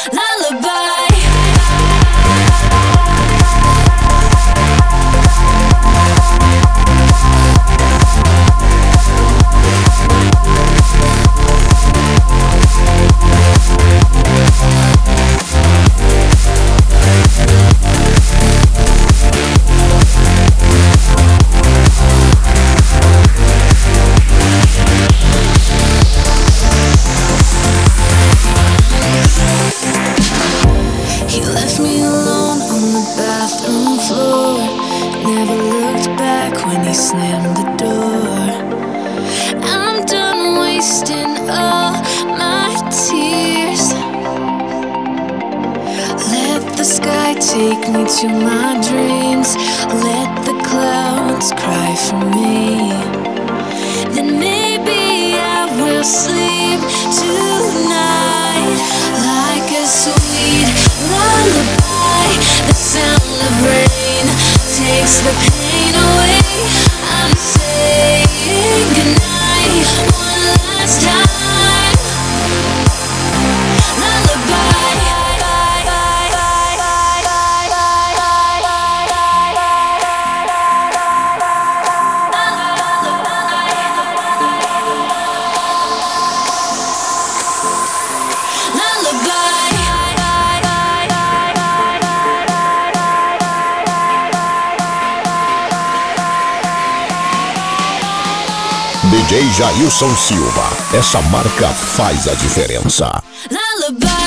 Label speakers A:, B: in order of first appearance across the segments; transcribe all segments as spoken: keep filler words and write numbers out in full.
A: Lullaby. He left me alone on the bathroom floor. Never looked back when he slammed the door. I'm done wasting all my tears. Let the sky take me to my dreams. Let the clouds cry for me. Then maybe I will sleep tonight like a sweet lullaby. The sound of rain takes the pain away. I'm saying goodnight one last time. Lullaby.
B: D J Jailson Silva, essa marca faz a diferença.
A: Lullaby.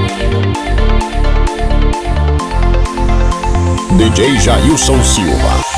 B: D J Jailson Silva.